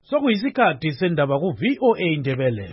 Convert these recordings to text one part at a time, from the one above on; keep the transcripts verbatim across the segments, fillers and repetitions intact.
Sokuyisikhathi sendaba ku V O A Indebele.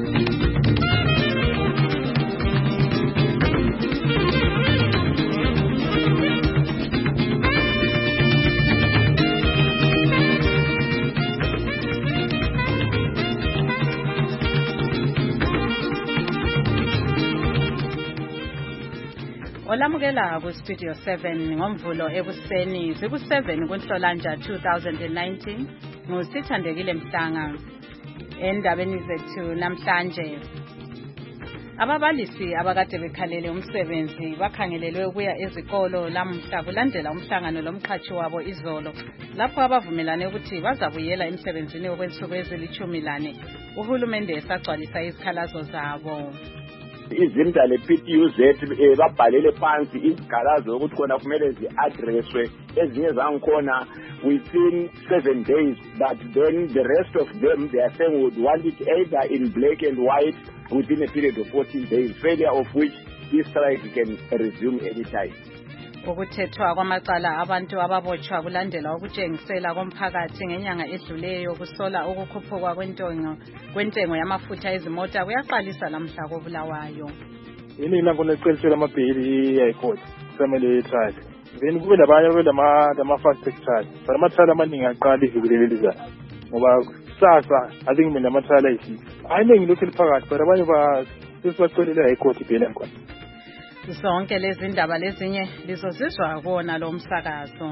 Olamukela ku Studio seven ngomvulo ekuseni ziku seven kuNhlolanja two thousand nineteen ngusithandekile Mhlanga. Endabeni zethu namhlanje ababalisi abakade bekhalele umsebenzi bakhangelelwe ukuya ezikolo lamuhla kulandela umhlangano lomqhashi wabo izolo lapho abavumelane ukuthi bazabuyela emsebenzini okwensuku ezilithumi lane. Uhulumende esagcwalisa izikhalazo zabo. Izimda le P T U Z babhalele phansi izikhalazo ukuthi khona kumele zi-addresswe ezinye zangikhona within seven days, but then the rest of them they are saying would want it either in black and white within a period of fourteen days, failure of which this strike can resume anytime. Ukuthethwa kwamacala abantu ababotshwa kulandela ukutshengisela komphakathi ngenyanga edluleyo kusola ukukhuphuka kwentengo kwentengo yamafutha ezimota kuyaqalisa lamhla koBulawayo. Yini la kuneqinisela amabhili eHighcourt family trial. Then kube labanye kube lama lama fast track trial. Amatrial amaningi aqala iviki lelizayo. Ngoba sasa I think mina amatrial ayisi. Ayiningi lokho liphakathi but abanye ba sesibacolela eHighcourt ibhele yakhona. Zonke lezi ndaba lezinye lizozizwa kuona lo msakazo.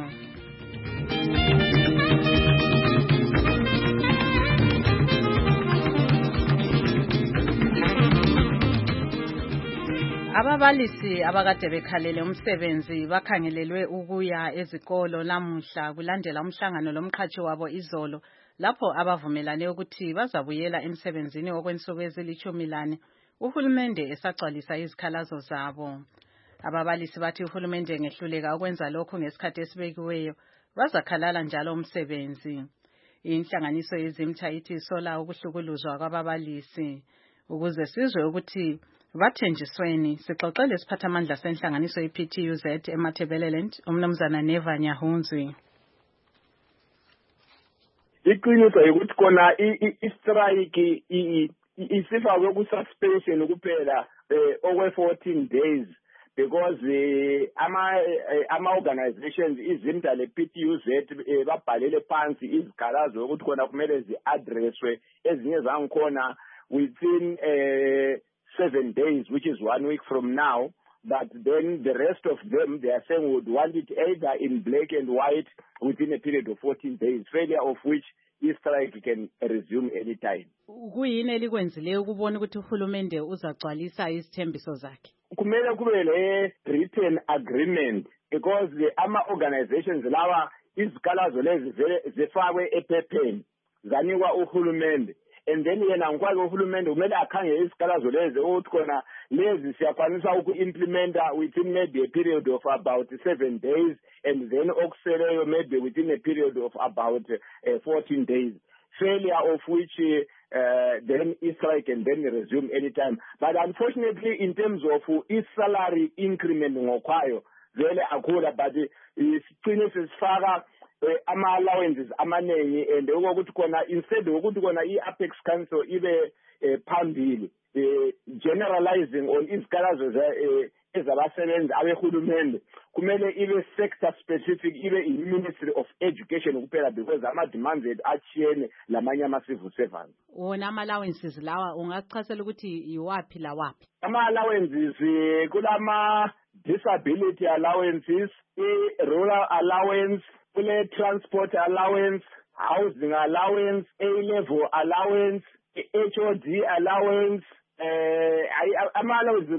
Ababalisi abakade bekhalele umsebenzi bakhangelelwe ukuya ezikolo lamuhla kulandela umhlangano lomqhashi wabo izolo lapho abavumelane ukuthi bazabuyela emsebenzini okwensuku ezilithumi lane. Uhulumende esagcwalisa izikhalazo zabo. Ababalisi bathi uhulumende ngehluleka ukwenza lokho ngesikhathi esibekiweyo bazakhalala njalo umsebenzi. Inhlanganiso yezimtha ithi sola ukuhlukuluzwa kwababalisi ukuze sizwe ukuthi bathenjisweni. Sixoxele isiphathamandla senhlanganiso ye P T U Z eMatabeleland umnumzana Neva Nyahunzwi. Iqiniso ukuthi kona i-strike isifakwe ku-suspension kuphela okwe fourteen days because ama ama organizations izimda le P T U Z babhalele phansi izikhalazo ukuthi khona kumele zi-addresswe ezinye zangikhona within seven days, which is one week from now, but then the rest of them they are saying would want it either in black and white within a period of fourteen days, failure of which i-strike can resume anytime. Kuyini elikwenzileyo ukubona ukuthi uhulumende uzagcwalisa izithembiso zakhe? Kumele kube le written agreement because the ama organizations lawa izikhalazo lezi zifakwe ephepheni zanikwa uhulumende, and then yena ngikwake uhulumende kumele akhangele izikhalazo lezi ukuthi khona lezi siyakwanisa uku-implementa within maybe a period of about seven days and then okuseleyo maybe within a period of about uh, fourteen days, failure of which uh, then Israel can then resume anytime. But unfortunately in terms of uh, salary increment ngokwayo vele akhula, but isiqine sisifaka ama allowances amanengi and ukuthi khona instead ukuthi khona i-Apex Council ibe phambili generalizing on izikhalazo ezabasebenzi abehulumende, kumele ibe sector specific, ibe i-Ministry of Education kuphela because ama-demands achiyene lamanye ama-civil servants. Wona ama-allowances lawa ungachasela ukuthi iwaphi lawaphi? Ama-allowances kulama disability allowances, i-rural allowance, kule transport allowance, housing allowance, A-level allowance, H O D allowance, uh, ama-allowance,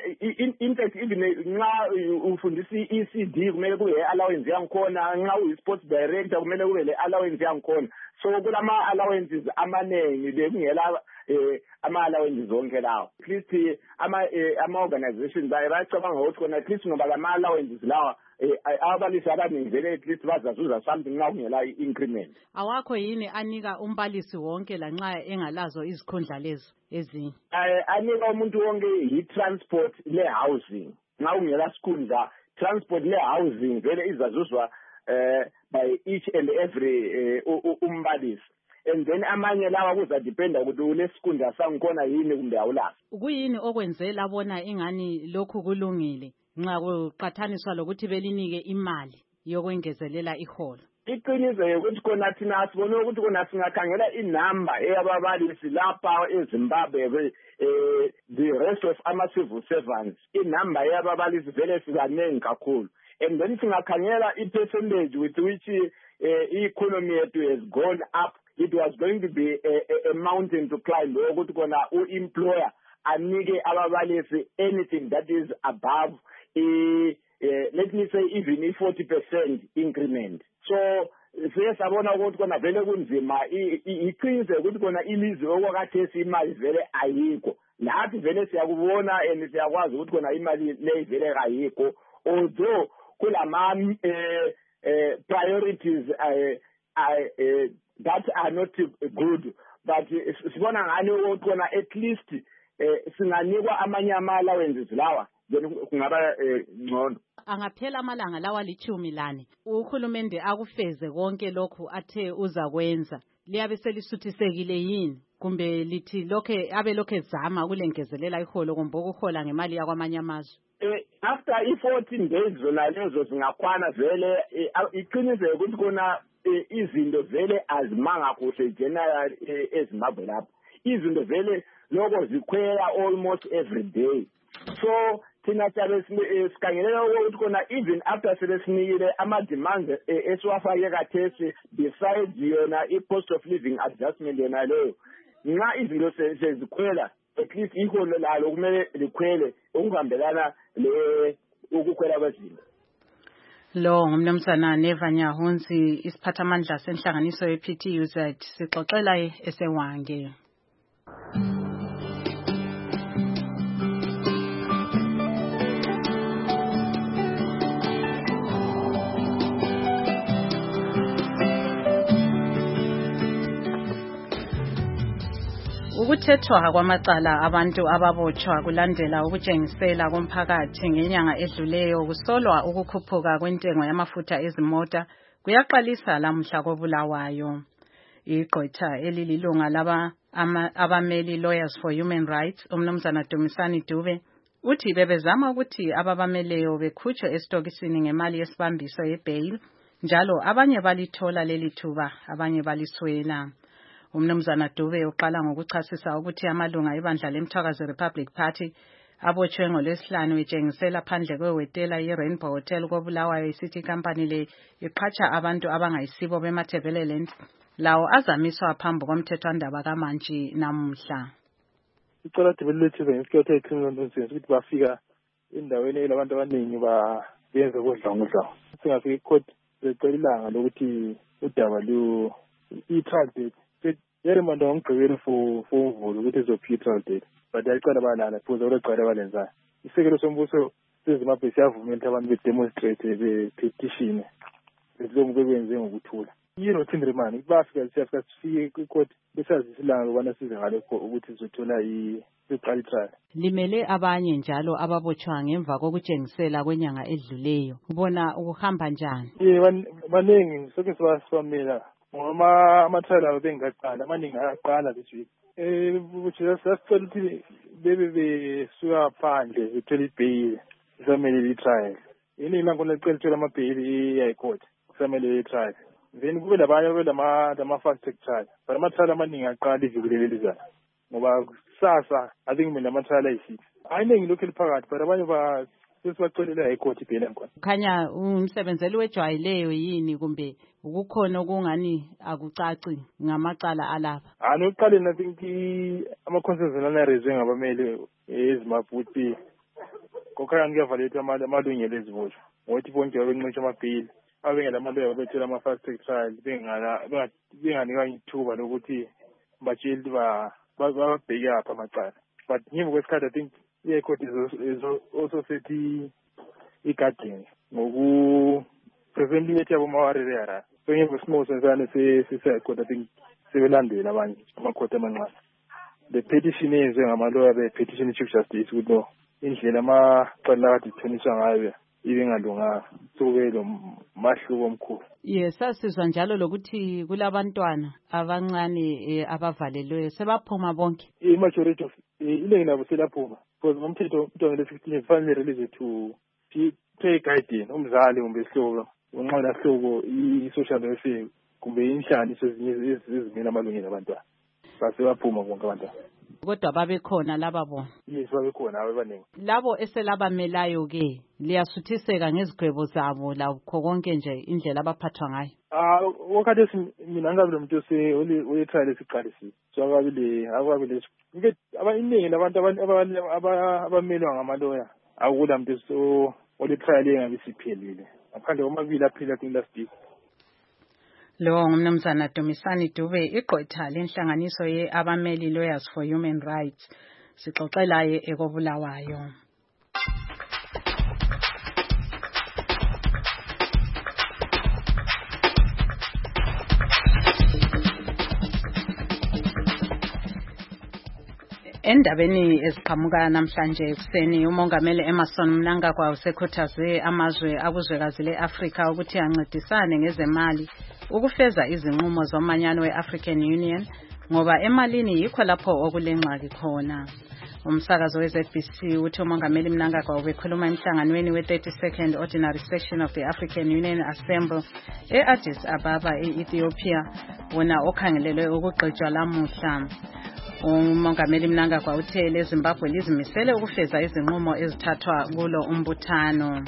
in fact even nxa ufundisa i-E C D kumele kube allowance yangikhona, nxa uyi-sports director kumele kube le allowance yangikhona. So kulama allowances amanengi bekungela eh ama-allowances zonke lawo. At least ama ama-organizations bayacabanga ukuthi khona at least ngoba lama-allowances lawa ababalisi abaningi vele at least bazazuza something nxa kungela i-increment. Awakho yini anika umbalisi wonke lanxa engalazo izikhundla lezo ezinye? Anika umuntu wonke i-transport le-housing. Nxa kungela sikhundla transport le-housing vele izazuzwa uh, by each and every uh, umbalisi. and then amanye lawa kuzadependa ukuthi ulesikunda sangikhona yini kumbe awulaso. Kuyini okwenzela bona ingani lokhu kulungile nxa kuqathaniswa lokuthi belinike imali yokwengezelela iholo? Iqiniso ukuthi khona thina sibone ukuthi khona singakhangela inamba eyababalisi lapha eZimbabwe eh the rest of ama civil servants inamba eyababalisi vele sibanengi kakhulu, and then singakhangela i-percentage with which i-economy yethu has gone up. It was going to be a, a, a mountain to climb ukuthi khona u-employer anike ababalisi anything that is above a, uh, let me say even a forty percent increment. So siye sabona ukuthi khona vele kunzima iqiniso ukuthi khona ilizwe okwakhathesi imali vele ayikho, nathi vele siyakubona and siyakwazi ukuthi khona imali le vele ayikho, although kulama uh, priorities uh, uh, that are not good, but sibona ngani ukuthi khona at least uh, singanikwa amanye ama-allowances lawa then kungaba ngcono. Angaphela amalanga lawa lichumi lane uhulumende akufeze konke lokhu athe uzakwenza, liyabe selisuthisekile yini kumbe lithi lokhe abe lokhe zama kulengezelela iholo kumbe ukuhola ngemali yakwamanye amazwe? Eh, after i-fourteen days zona lezo zingakhwana vele iqiniso ukuthi khona izinto vele azimanga kuhle general eZimbabwe lapho. Izinto vele lokho zikhwela almost every day. So thina siyabe sikhangelela ukuthi khona even after selesinikile ama-demands esiwafake kathesi besides yona i-cost of living adjustment yona leyo, nxa izinto sezikhwela at least iholo lalo kumele likhwele okuhambelana le ukukhwela kwezinto. Lo ngumnumzana Neva Nyahunzi, isiphathamandla senhlanganiso ye-P T U Z, sixoxela esewange. Ukuthethwa kwamacala abantu ababotshwa kulandela ukutshengisela komphakathi ngenyanga edluleyo kusolwa ukukhuphuka kwentengo yamafutha ezimota kuyaqalisa lamhla koBulawayo. Igqwetha elililunga laba abameli Lawyers for Human Rights umnumzana Dumisani Dube uthi bebezama ukuthi ababameleyo bekhutshwe esitokisini ngemali yesibambiso yebail, njalo abanye balithola leli thuba abanye baliswela. Umnumzana Dube uqala ngokuchasisa ukuthi amalunga ebandla leMthwakazi Republic Party abotshwe ngolwesihlanu etshengisela phandle kwewetela ye-Rainbow Hotel koBulawayo City Company le iqhatsha abantu abangayisibo bemathebeleland lawo azamiswa phambi komthethwandaba kaMantshi namuhla. Icala development ngesikhathi ecriminal nonsense ukuthi bafika endaweni elabantu abaningi bayenze kodlangudla. Singafika icourt lecela ilanga lokuthi udaba lu i-trial date yere manda ngomgqibelo for for uvulo ukuthi izophi trial date, but ayicala balala futhi olecala balenza. Isekelo sombuso seZimbabwe siyavumela ukuthi abantu bedemonstrate be-petition lokhu bekwenze ngokuthula. Yini othindre mani bafika siyafika sifike kwi-court besazisa ilanga ukubana size ngalokho ukuthi sizothola iqala itrial. Limele abanye njalo ababotshwa ngemva kokutshengisela kwenyanga edluleyo, ubona ukuhamba njani? Ye baningi soke sibamela ngoma amatrial abo bengaqala amaningi ayaqala this week. Eh ukuthi sasicela ukuthi bebe besuka phandle bethola ibail kusamele itrial. Yini ilanga lecela thola amabail eHigh Court kusamele itrial. Then kube labanye kube lama lama fast track trial. But amatrial amaningi aqala iviki lelizayo. Ngoba sasa I think mina amatrial ayisix. Ayiningi lokho liphakathi but abanye ba sesibacelela eHigh Court ibail yakhona. Khanya umsebenzeli wejwayileyo yini kumbe ukukhona okungani akucaci ngamacala alapha? Ano uqale I think ama-concerns anaraiswe ngabameli eZimbabwe ukuthi kokhaya ngiyavaleta amalungelo eziboshwa ngokuthi bonke babenqisha amabail abengela amalungelo bethola ama-fast track trial benganikwa ithuba lokuthi batsheli bababheke apha amacala. But ngemva kwesikhathi I think i-High Court is also set i-guardian ngoku-presently ethi abomawarire yara. So ngemva kwesinqumo sensane se-High Court I think sebelandela abanye amakhoti amancane. The petition yenziwe ngamaloya be-petition Chief Justice ukuthi no indlela amacala akade ithoniswa ngayo ibengalunganga, so kube lo mahluko omkhulu. Yes, sasizwa njalo lokuthi kulabantwana abancane abavalelwe sebaphuma bonke. I-majority of iningi labo selaphuma because ngomthetho umntwana le-sixteen kufanele release to pay guardian umzali kumbe isihlobo unxola hlobo i-social welfare kumbe inhlanganiso ezimela amalungelo abantwana basebaphuma bonke abantwana. Kodwa babekhona laba bona. Yes, babekhona abaningi. Labo eselabamelayo ke liyasuthiseka ngezigwebo zabo lakho konke nje indlela abaphathwa ngayo. Ah, wakhathi mina ngabe lo muntu ose ole trial esiqalisile. So akabile akabile ngeke abaningi labantu abamelwa ngamaloya akula muntu so ole trial engabe siphelile. Ngaphandle kwamabili aphila ku last week. Lo ngumnumzana Dumisani Dube igqwetha lenhlanganiso ye Abameli Lawyers for Human Rights sixoxelaye ekobulawayo. Endabeni eziqhamuka namhlanje ekseni umongameli Emmerson Mnangagwa usekhuthaze amazwe akuzwekazi leAfrika ukuthi ancedisane ngezemali ukufeza izinqumo zomanyano weAfrican Union ngoba emalini yikho lapho okulengxaki khona. Umsakazo we Z B C uthi umongameli Mnangagwa ubekhuluma emhlanganweni we-thirty-second Ordinary Session of the African Union Assembly e-Addis Ababa e-Ethiopia wona okhangelelwe ukugqitshwa lamuhla. Umongameli Mnangagwa uthe leZimbabwe lizimisele ukufeza izinqumo ezithathwa kulo umbuthano.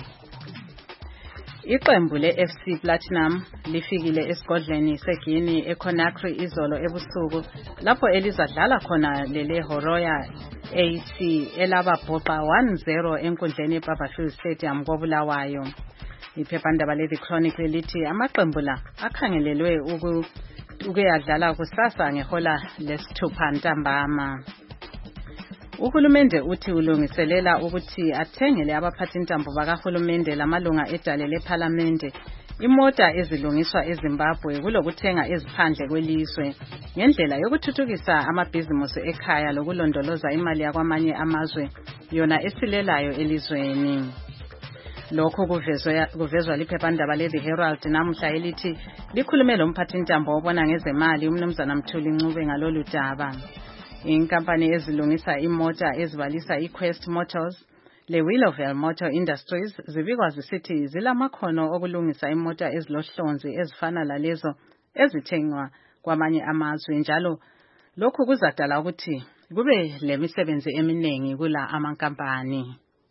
Iqembu le-F C Platinum lifikile esigodleni seGuinea eConakry izolo ebusuku lapho elizadlala khona lele Horoya A C elababhoqa one zero enkundleni eBarberfield Stadium koBulawayo. Iphephandaba le-The Chronicle lithi amaqembu la akhangelelwe uku ukuyadlala kusasa ngehola lesithupha ntambama. Uhulumende uthi ulungiselela ukuthi athengele abaphathi intambo bakahulumende lamalunga edale leParliamente imota ezilungiswa eZimbabwe kulokuthenga eziphandle kwelizwe ngendlela yokuthuthukisa amabhizimusi ekhaya lokulondoloza imali yakwamanye amazwe yona esilelayo elizweni. Lokho kuvezwa kuvezwa liphephandaba le-The Herald namuhla elithi likhulume lo mphathi intambo obona ngezemali umnumzana Mthuli Ncube ngalolu daba. Inkampani ezilungisa imota ezibalisa iQuest Motors le-Willowvale Motor Industries zibikwa zisithi zilamakhono okulungisa imota ezilohlonzi ezifana lalezo ezithengwa kwamanye amazwe njalo lokhu kuzadala ukuthi kube lemisebenzi eminingi kula amankampani.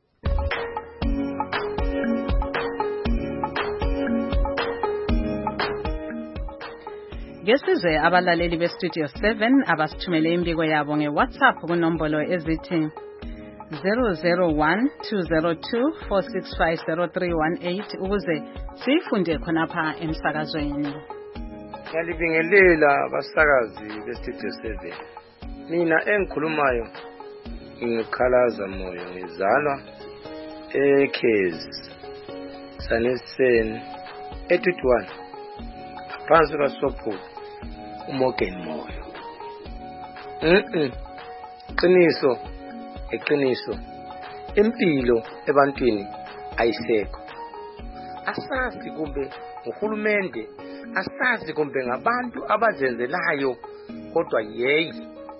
Ngesizwe abalaleli beStudio seven abasithumele imbiko yabo ngeWhatsApp kunombolo ezithi zero zero one two zero two four six five zero three one eight ukuze sifunde khonapha emsakazweni. Ngiyalibingelela abasakazi beStudio seven. Mina engikhulumayo ngikhalaza moyo ngizalwa eKezi Sanesen etutwana phansi kaSopho uMorgan moyo. Mhm. Qiniso eqiniso impilo ebantwini ayisekho. Asazi kumbe uhulumende asazi kumbe ngabantu abazenzelayo kodwa yeyi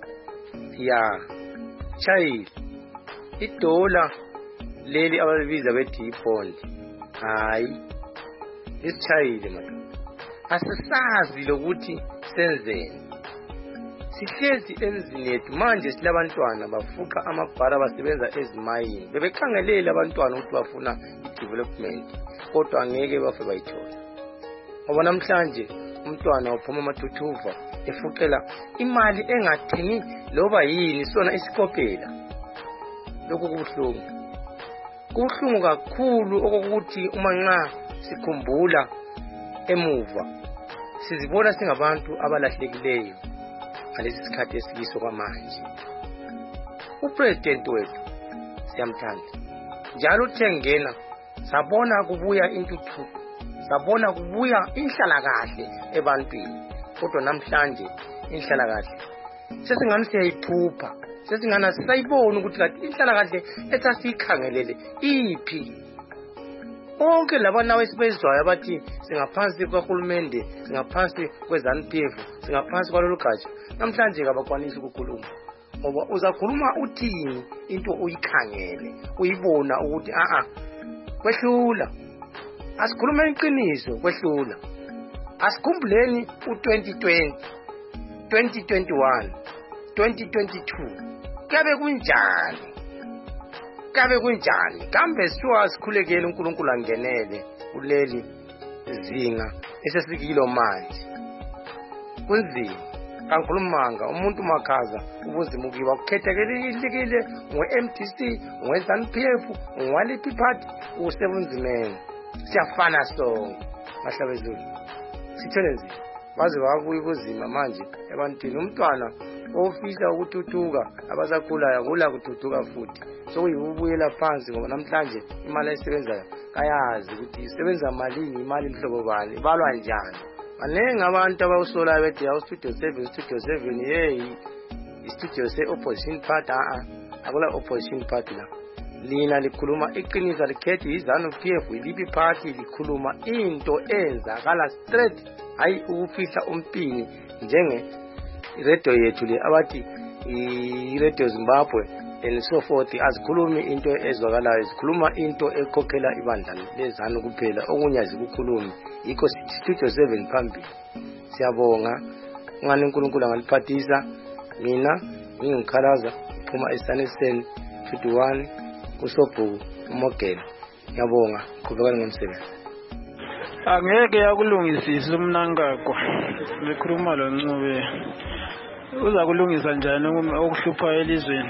ya child idola leli ababiza bethi bond hayi isichayile madam. Asisazi lokuthi senzeni. Sihlezi emzini yethu manje silabantwana bafuqa amabhara basebenza ezimayini bebekhangelela abantwana ukuthi bafuna i-development kodwa ngeke bafe bayithola. Ngoba namhlanje umntwana uphuma amathuthuva efuqela imali engathengi loba yini sona isikopela. Lokho kubuhlungu. Kubuhlungu kakhulu okokuthi uma nxa sikhumbula emuva sizibona singabantu abalahlekileyo ngalesi sikhathi esikiso kwamanje. Upresident wethu siyamthanda njalo uthengena sabona kubuya intuthuko sabona kubuya inhlalakahle ebantwini kodwa namhlanje inhlalakahle sesingani siyayiphupha sesingana sayibona ukuthi kanti inhlalakahle esasiyikhangelele iphi. onke labana wesibezwayo abathi singaphansi kwahulumende singaphansi kweZANU-P F singaphansi kwalolu gatsha namhlanje kabakwanisi ukukhuluma ngoba uzakhuluma uthini into uyikhangele uyibona ukuthi a a kwehlula asikhuluma iqiniso kwehlula asikhumbuleni u-twenty twenty twenty twenty-one twenty twenty-two kabe kunjani kabe kunjani kambe siwa sikhulekele uNkulunkulu angenele kuleli zinga esesikilo manje kunzima kankhulumanga umuntu makhaza ubuzima ukiba ukhethekelekile ngwe-M D C ngwe-ZANU-P F ngwaliphi party usebunzimeni siyafana sonke mahlabezulu sithole nzima baze babuye ubuzima manje ebantwini umntwana ofisa ukuthuthuka abasakhulayo akula kuthuthuka futhi sokuyibuyela phansi ngoba namhlanje imali esebenzayo kayazi ukuthi isebenza malini imali mhlobo bani ibalwa njani maningi abantu abawusolayo bethi yawu studio seven studio seven hey istudio se-opposition party a akula opposition party la lina likhuluma iqiniso likhethi iZANU-P F iliphi party likhuluma into enzakala straight hayi ukufihla umpini njenge iradio yethu le abathi iradio Zimbabwe and so forth azikhulumi into ezwakalayo zikhuluma into ekhokhela ibandla leZANU kuphela okunye azikukhulumi yikho studio seven phambili siyabonga ngani uNkulunkulu angaliphathisa mina ngingikhalaza phuma eSaniseni fifty-one kusobhuku umogela ngiyabonga qhubekani ngomsebenzi angeke yakulungisisa umnankakho likhuluma lo Ncube uza kulungisa njani okuhlupha elizweni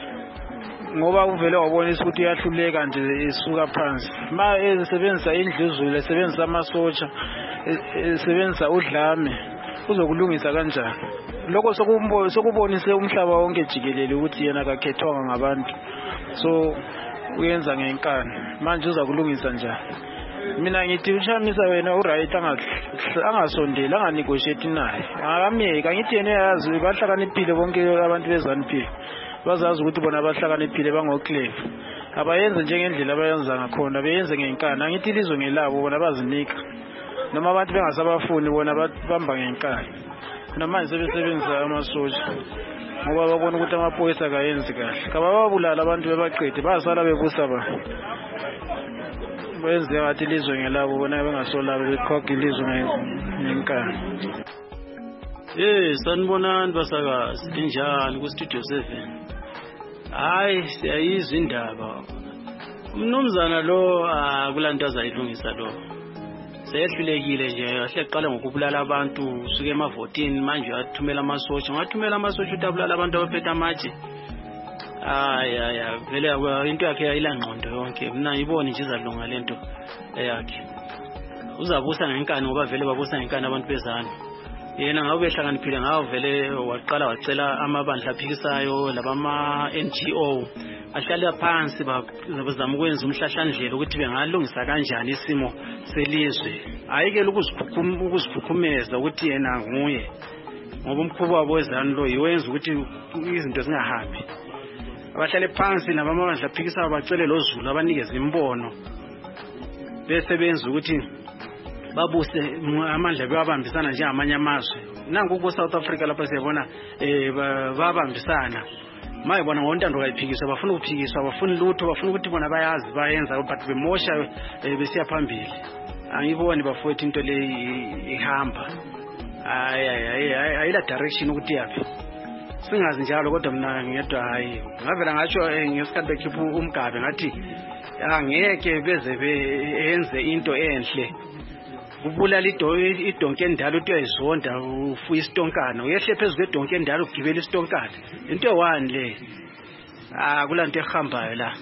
ngoba uvele wabonisa ukuthi uyahluleka nje isuka phansi ma esebenzisa indluzulu esebenzisa amasotsha esebenzisa udlame uzokulungisa kanjani lokho sokumbo sokubonise umhlaba wonke jikelele ukuthi yena akakhethwanga ngabantu so uyenza ngenkani manje uza kulungisa njani mina ngithi ushamisa wena uright angasondela anganegotiate naye akamyeka ngithi yena yazi bahlakaniphile bonke abantu beZANU-P F bazazi ukuthi bona bahlakaniphile bangoclever abayenze njengendlela abayenza ngakhona beyenze ngenkani angithi ilizwe ngelabo bona bazinika noma abantu bengasabafuni bona bamba ngenkani namanje sebesebenzisa amasotsha ngoba babona ukuthi amaphoyisa kayenzi kahle kabababulala abantu bebaqede basala bebusa ba benze ngathi ilizwe ngelabo bona bengasolabo bekhokha ilizwe ngenkani. Eh sanibonani basakazi injani ku studio seven. Hayi siyayizwa indaba. Umnumzana lo akulanto azayilungisa lo. Seyehlulekile nje ahleqala ngokubulala abantu usuke emavotini manje athumela amasotsha ngathumela amasotsha utabulala abantu abaphethe amatshe. Hayi hayi vele into yakhe ayilangqondo yonke mina ngibona nje izalunga lento yakhe. Uzabusa ngenkani ngoba vele babusa ngenkani abantu beZANU. Yena ngabe behlakaniphile ngawo vele waqala wacela amabandla aphikisayo labama N G O ahlala phansi bazama ukwenza umhlahlandlela ukuthi bengalungisa kanjani isimo selizwe. Ayike ukuzikhukhuma ukuzikhukhumeza ukuthi yena nguye ngoba umkhubo wabo weZANU lo yiwenza ukuthi izinto zingahambi. Abahlale phansi nabamabandla aphikisayo bacele lozulu abanikeza imbono bese benza ukuthi babuse amandla bewabambisana njengamanye amazwe nangu ku South Africa lapha siyabona eh babambisana maye bona ngontando kayiphikiswa bafuna ukuphikiswa bafuna lutho bafuna ukuthi bona bayazi bayenza but bemosha besiya phambili angiboni bafowethu into le ihamba hayi hayi ayila direction ukuthi yaphi singazi njalo kodwa mina ngiyedwa hayi ngavela ngatsho ngesikhathi bekhipha umgabe ngathi angeke beze benze into enhle kubulala idonke endala uthi uyayizonda ufuya istonkana uyehle phezulu kwedonke endala ugibela istonkana into ewani le ah kulanto ehambayo la.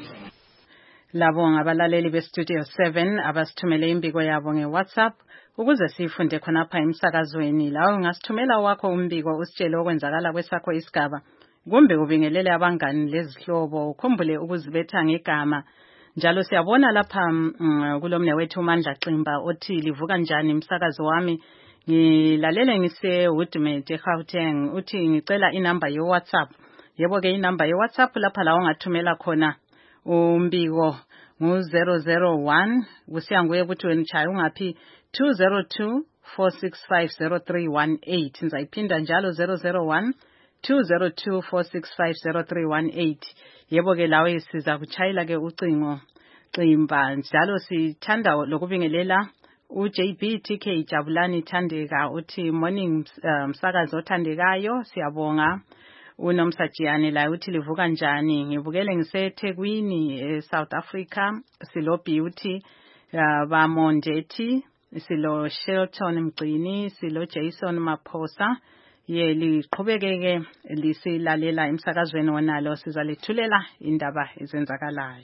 Labo ngabalaleli bestudio seven abasithumele imbiko yabo ngeWhatsApp ukuze sifunde khonapha emsakazweni. Lawo ungasithumela wakho umbiko usitshele okwenzakala kwesakho isigaba kumbe ubingelele abangani lezihlobo ukhumbule ukuzibetha ngegama. Njalo siyabona lapha mm, kulomne wethu uMandla Ximba othi livuka njani umsakazo wami ngilalele ngise Woodmete eGauteng uthi ngicela inamba ye WhatsApp. Yebo ke inamba ye WhatsApp lapha la ungathumela khona umbiko ngu zero zero one kusiya nguye ukuthi wena chaya ungaphi two zero two four six five zero three one eight ngizayiphinda njalo zero zero one two zero two four six five zero three one eight. Yebo ke lawe siza kuchayela ke ucingo Ximba njalo sithanda lokubingelela u J B T K Jabulani Thandeka uthi morning msakazi othandekayo siyabonga. Unomsajiyane la uthi livuka njani ngivukele ngiseThekwini eSouth Africa silo Beauty bamondethi silo Shelton Mgcini silo Jason Maphosa ye liqhubekeke lisilalela emsakazweni wonalo sizalethulela indaba ezenzakalayo.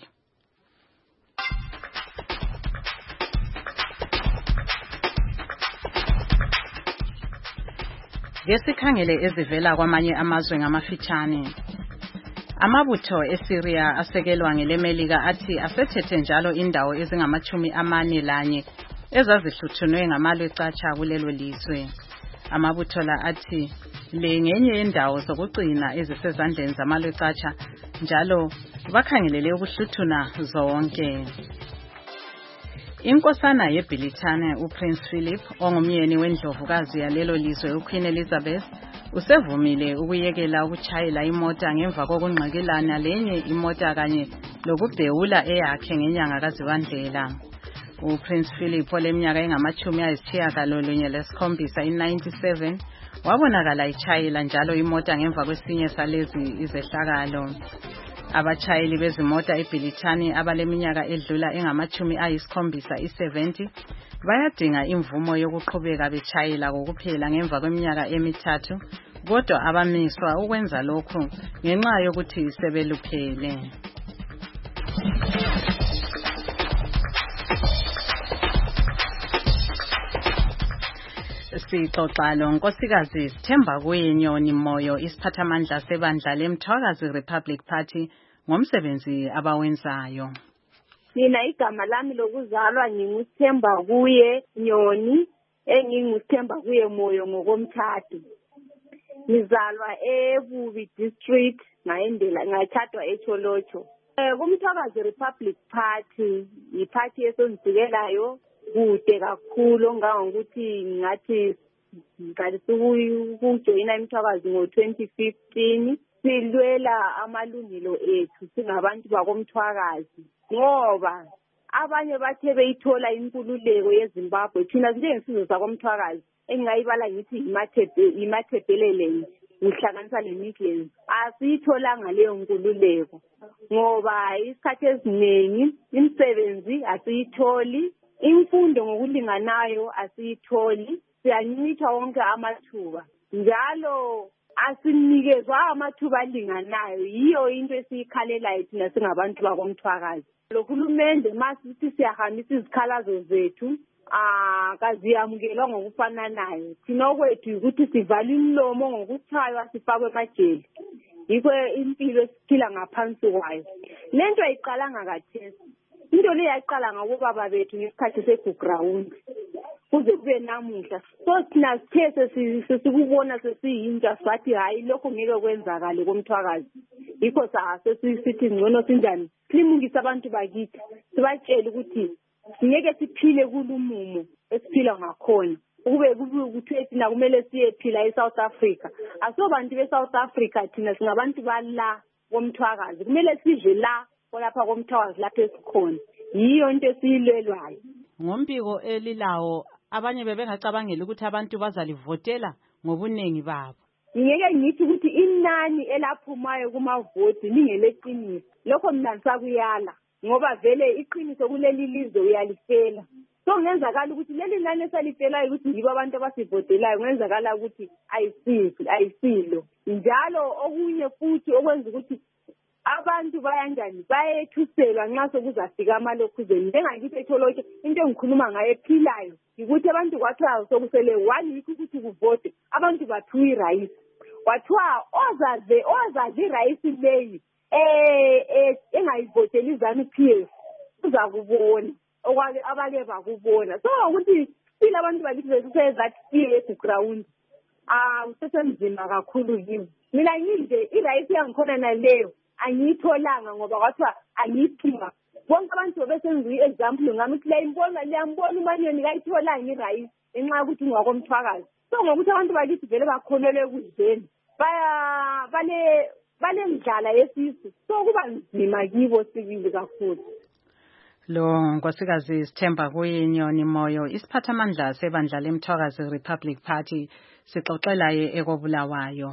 Ngesikhangele ezivela kwamanye amazwe ngamafitshane. Amabutho eSyria asekelwa ngelemelika athi asethethe njalo indawo ezingamachumi amane lanye ezazihluthunwe ngamalwe catsha kulelo lizwe. Amabutho la athi le ngenye yendawo zokugcina ezisezandleni zamalwe catsha njalo bakhangelele ukuhluthuna zonke. Inkosana yeBritane uPrince Philip ongumyeni wendlovukazi yalelo lizwe uQueen Elizabeth usevumile ukuyekela ukuchayela imota ngemva kokungqikilana lenye imota kanye lokubhewula eyakhe ngenyanga kaZibandlela. uPrince Philip oleminyaka engamachumi ayisitshiyagalolunye lesikhombisa in ninety-seven wabonakala ichayela njalo imota ngemva kwesinye salezi izehlakalo. Abachayeli bezimota eBritane abaleminyaka edlula engamachumi ayisikhombisa i-seventy bayadinga imvumo yokuqhubeka bechayela kokuphela ngemva kweminyaka emithathu kodwa abamiswa ukwenza lokhu ngenxa yokuthi sebeluphele. Sixoxa lo nkosikazi Sithemba Kuyenyoni Moyo isiphathamandla sebandla leMthwakazi Republic Party ngomsebenzi abawenzayo. Mina igama lami lokuzalwa ngingusithemba kuye Nyoni engingusithemba kuye Moyo ngokomthatho. Ngizalwa eBubi district ngaendela ngachadwa eCholocho. Eh kuMthwakazi Republic Party iparty esonzikelayo kude kakhulu ngangokuthi ngathi ngiqalisa ukujoyina iMthwakazi ngo twenty fifteen silwela amalungelo ethu singabantu bakoMthwakazi ngoba abanye bathe beyithola inkululeko yeZimbabwe thina njengesizwe sakoMthwakazi engayibala ngithi imathebe imathebelele uhlanganisa neMidlands asiyitholanga leyo nkululeko ngoba isikhathi eziningi imisebenzi asiyitholi imfundo ngokulinganayo asiyitholi siyancitha wonke amathuba njalo asinikezwa amathuba alinganayo yiyo into esiyikhalelayo thina singabantu bakoMthwakazi.Lohulumende masithi siyahambisa izikhalazo zethu ah kaziyamukelwa ngokufananayo thina okwethu ukuthi sivala imlomo ngokuthaywa sifakwe emajele yikho impilo esiphila ngaphansi kwayo. Lento ayiqalanga kathesi into le yaqala ngabobaba bethu ngesikhathi seguground kuze kube namuhla so thina sithe sesikubona sesiyintsha sathi hayi lokho ngeke kwenzakale koMthwakazi yikho sasithi ngcono sinjani simungisa abantu bakithi sibatshela ukuthi singeke siphile kulumumo esiphila ngakhona ukube kuthi thina kumele siyephila eSouth Africa asobantu beSouth Africa thina singabantu bala koMthwakazi kumele sidle la lapha koMthwakazi lapho esikhona yiyo into esiyilelwayo. Ngompiko elilawo abanye bebengacabangela ukuthi abantu bazalivotela ngobunengi babo. Ngeke ngithi ukuthi inani elaphumayo kumavoti lingeleqiniso lokho mina ngisakuyala ngoba vele iqiniso kuleli lizwe uyalifela so ngenzakala ukuthi leli nani esalifelayo ukuthi yibo abantu abasivotelayo ngenzakala ukuthi ayisilo ayisilo njalo okunye futhi okwenza ukuthi abantu bayanjani bayethuselwa nxa sokuzafika amalokhuzeni njengakithi eCholocho into engikhuluma ngayo ephilayo ukuthi abantu kwathiwa sokusele one week ukuthi kuvote abantu bathiwa irayisi kwathiwa ozaze ozaze irayisi leyi eh engayivoteli izanu P F uza kubona okwake abake bakubona so ukuthi sila abantu bakithi beseza that ground ah usesemzima kakhulu yini mina ngize irayisi yangikhona naleyo angiyitholanga ngoba kwathiwa angiyiphiwa bonke abantu besenza i-example ngami ukuthi liyambona liyambona umanyoni kayitholanga irayisi enxa ukuthi ungakomthwakazi. So ngokuthi abantu bakithi vele bakhonelwe ekudleni baya bale balemdlala yesisu so kuba nzima kibo sibili kakhulu. Lo nkosikazi Sithemba Kuyinyoni Moyo isiphathamandla sebandla leMthwakazi Republic Party sixoxela ye ekobulawayo.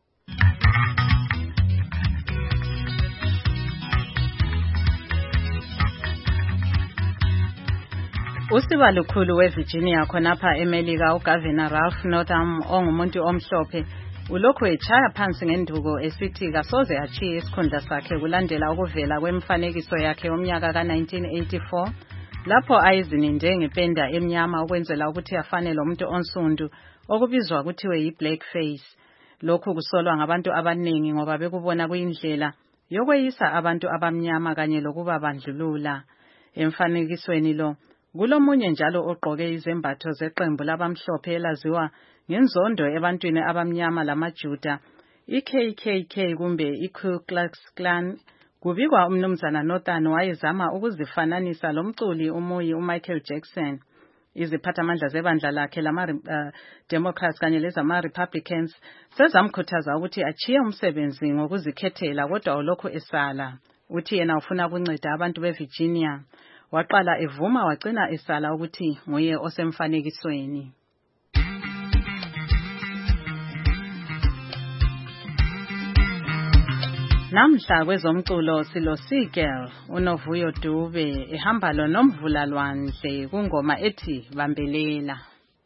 Usiba lukhulu weVirginia khonapha eMelika uGovernor Ralph Northam ongumuntu omhlophe ulokhu echaya phansi ngenduko esithi kasoze achiye isikhundla sakhe kulandela ukuvela kwemfanekiso yakhe yomnyaka ka nineteen eighty-four lapho ayizininde ngependa emnyama ukwenzela ukuthi afane lo muntu onsundu okubizwa kuthiwe yi-blackface. Lokhu kusolwa ngabantu abaningi ngoba bekubona kuyindlela yokweyisa abantu abamnyama kanye lokuba bandlulula. Emfanekisweni lo kulomunye njalo ogqoke izembatho zeqembu labamhlophe elaziwa ngenzondo ebantwini abamnyama lamaJuda i-K K K kumbe i-Ku Klux Klan. Kubikwa umnumzana Northam wayezama ukuzifananisa lomculi umuyi uMichael Jackson. Iziphathamandla zebandla lakhe lama uh, Democrats kanye lezama Republicans sezamkhuthaza ukuthi achiye umsebenzi ngokuzikhethela kodwa olokhu esala. Uthi yena ufuna ukunceda abantu beVirginia. Waqala evuma wagcina esala ukuthi nguye osemfanekisweni. Namhla kwezomculo silo Sigel uNovuyo Dube ehamba lo Nomvula Lwandle kungoma ethi Bambelela.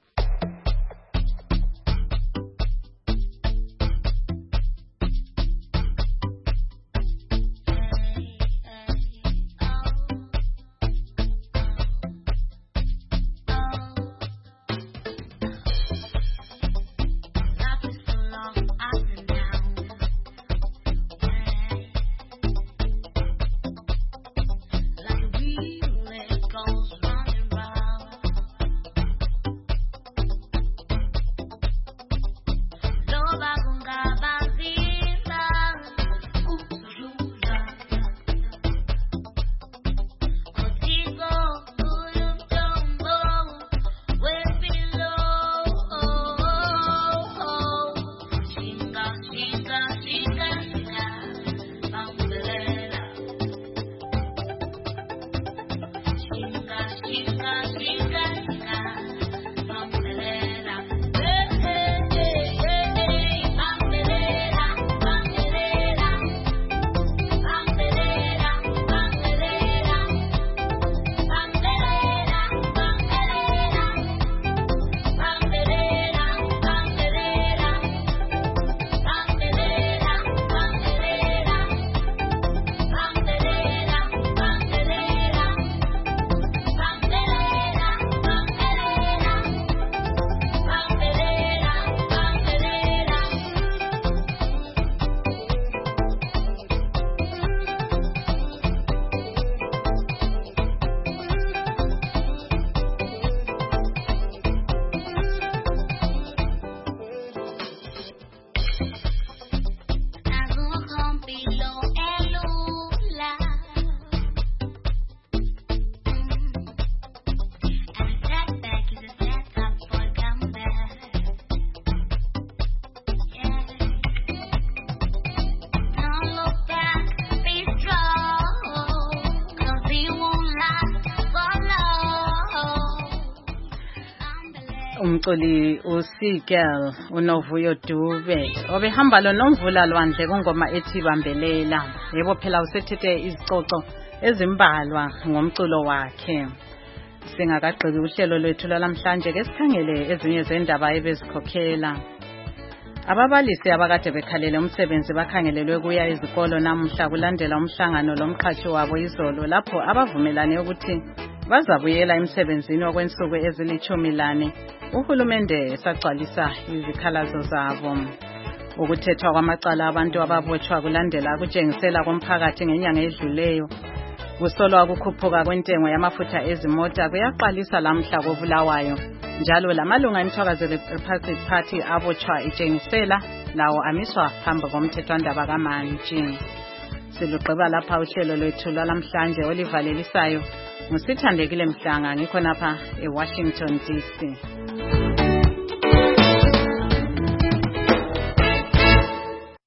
Umculi uSigel uNovuyo Dube obehamba lo Nomvula Lwandle kungoma ethi Bambelela. Yebo phela usethethe izicoco ezimbalwa ngomculo wakhe. Singakaqedi uhlelo lwethu lamhlanje ke sikhangele ezinye zendaba ebezikhokhela. Ababalisi abakade bekhalele umsebenzi bakhangelelwe kuya izikolo namuhla kulandela umhlangano lomqhashi wabo izolo lapho abavumelane ukuthi bazabuyela emsebenzini okwensuku ezilithumi lane. Uhulumende esagcwalisa izikhalazo zabo. Ukuthethwa kwamacala abantu ababotshwa kulandela kutshengisela komphakathi ngenyanga edluleyo. Kusolwa ukukhuphuka kwentengo yamafutha ezimota kuyaqalisa lamhla kobulawayo. Njalo lamalunga eMthwakazi Republic Party abotshwa itshengisela lawo amiswa phambi komthethwandaba kaMantshi. silugqiba lapha uhlelo lwethu lwalamhlanje olivalelisayo ngusithandekile Mhlanga ngikho napha eWashington D C.